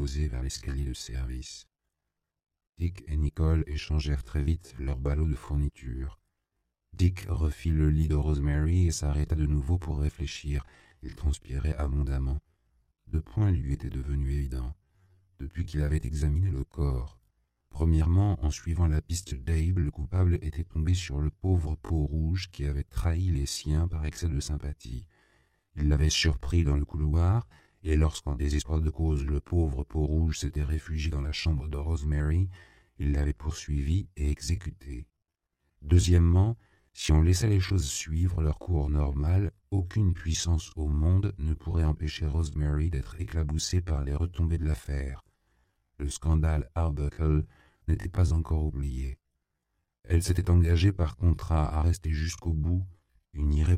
déposé vers l'escalier de service. Dick et Nicole échangèrent très vite leurs ballots de fourniture. Dick refit le lit de Rosemary et s'arrêta de nouveau pour réfléchir. Il transpirait abondamment. 2 points lui étaient devenus évidents, depuis qu'il avait examiné le corps. Premièrement, en suivant la piste d'Abe, le coupable était tombé sur le pauvre Peau-Rouge qui avait trahi les siens par excès de sympathie. Il l'avait surpris dans le couloir, et lorsqu'en désespoir de cause le pauvre Peau-Rouge s'était réfugié dans la chambre de Rosemary, il l'avait poursuivi et exécuté. Deuxièmement, si on laissait les choses suivre leur cours normal, aucune puissance au monde ne pourrait empêcher Rosemary d'être éclaboussée par les retombées de l'affaire. Le scandale Arbuckle n'était pas encore oublié. Elle s'était engagée par contrat à rester jusqu'au bout une